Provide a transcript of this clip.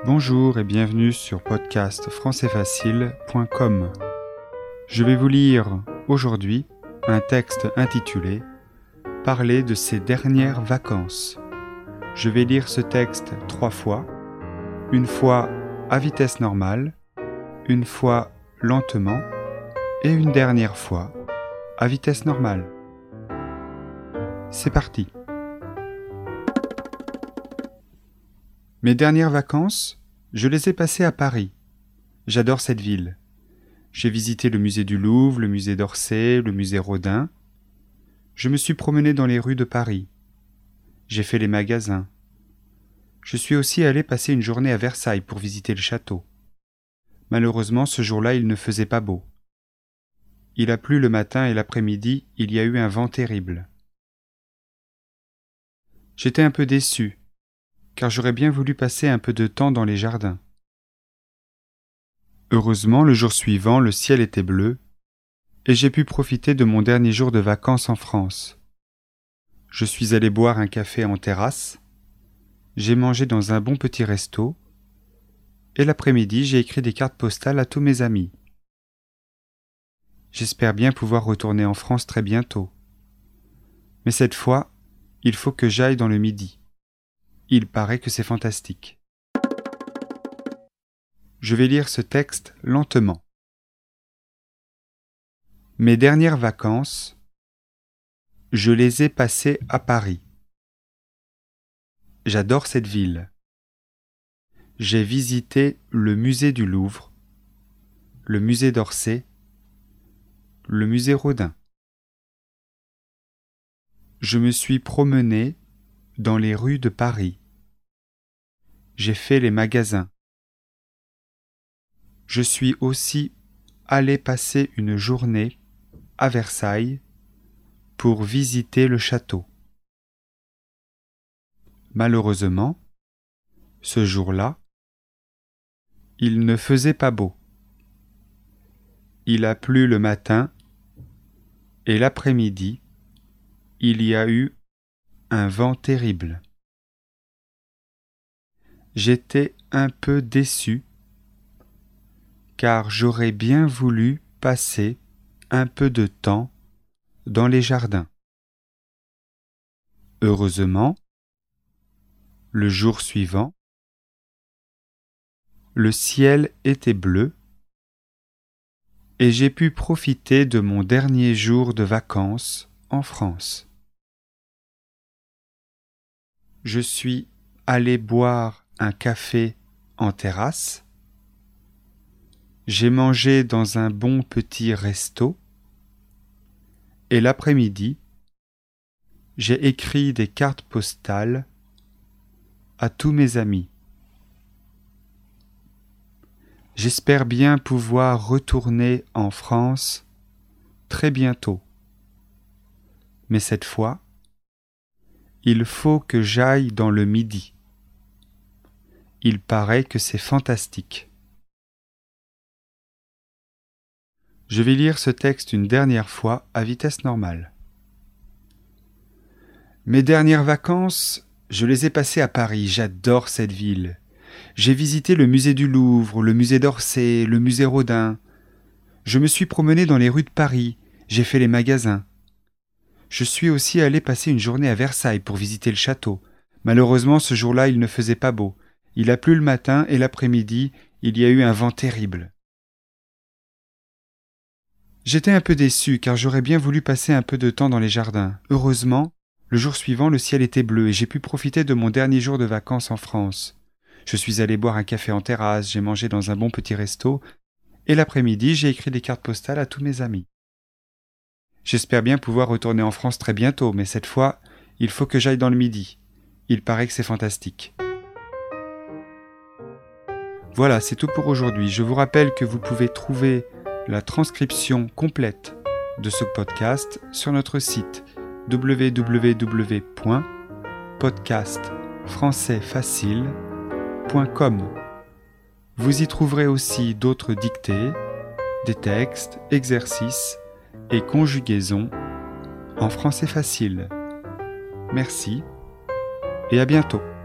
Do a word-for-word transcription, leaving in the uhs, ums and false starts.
Bonjour et bienvenue sur podcast français facile point com. Je vais vous lire aujourd'hui un texte intitulé « Parler de ses dernières vacances ». Je vais lire ce texte trois fois, une fois à vitesse normale, une fois lentement et une dernière fois à vitesse normale. C'est parti. Mes dernières vacances, je les ai passées à Paris. J'adore cette ville. J'ai visité le musée du Louvre, le musée d'Orsay, le musée Rodin. Je me suis promené dans les rues de Paris. J'ai fait les magasins. Je suis aussi allé passer une journée à Versailles pour visiter le château. Malheureusement, ce jour-là, il ne faisait pas beau. Il a plu le matin et l'après-midi, il y a eu un vent terrible. J'étais un peu déçu, car j'aurais bien voulu passer un peu de temps dans les jardins. Heureusement, le jour suivant, le ciel était bleu, et j'ai pu profiter de mon dernier jour de vacances en France. Je suis allé boire un café en terrasse, j'ai mangé dans un bon petit resto, et l'après-midi, j'ai écrit des cartes postales à tous mes amis. J'espère bien pouvoir retourner en France très bientôt. Mais cette fois, il faut que j'aille dans le Midi. Il paraît que c'est fantastique. Je vais lire ce texte lentement. Mes dernières vacances, je les ai passées à Paris. J'adore cette ville. J'ai visité le musée du Louvre, le musée d'Orsay, le musée Rodin. Je me suis promené dans les rues de Paris. J'ai fait les magasins. Je suis aussi allé passer une journée à Versailles pour visiter le château. Malheureusement, ce jour-là, il ne faisait pas beau. Il a plu le matin et l'après-midi, il y a eu un vent terrible. J'étais un peu déçu car j'aurais bien voulu passer un peu de temps dans les jardins. Heureusement, le jour suivant, le ciel était bleu et j'ai pu profiter de mon dernier jour de vacances en France. Je suis allé boire un café en terrasse. J'ai mangé dans un bon petit resto. Et l'après-midi, j'ai écrit des cartes postales à tous mes amis. J'espère bien pouvoir retourner en France très bientôt. Mais cette fois, il faut que j'aille dans le Midi. Il paraît que c'est fantastique. Je vais lire ce texte une dernière fois à vitesse normale. Mes dernières vacances, je les ai passées à Paris. J'adore cette ville. J'ai visité le musée du Louvre, le musée d'Orsay, le musée Rodin. Je me suis promené dans les rues de Paris. J'ai fait les magasins. Je suis aussi allé passer une journée à Versailles pour visiter le château. Malheureusement, ce jour-là, il ne faisait pas beau. Il a plu le matin et l'après-midi, il y a eu un vent terrible. J'étais un peu déçu car j'aurais bien voulu passer un peu de temps dans les jardins. Heureusement, le jour suivant, le ciel était bleu et j'ai pu profiter de mon dernier jour de vacances en France. Je suis allé boire un café en terrasse, j'ai mangé dans un bon petit resto et l'après-midi, j'ai écrit des cartes postales à tous mes amis. J'espère bien pouvoir retourner en France très bientôt, mais cette fois, il faut que j'aille dans le Midi. Il paraît que c'est fantastique. Voilà, c'est tout pour aujourd'hui. Je vous rappelle que vous pouvez trouver la transcription complète de ce podcast sur notre site w w w point podcast français facile point com. Vous y trouverez aussi d'autres dictées, des textes, exercices et conjugaisons en français facile. Merci et à bientôt.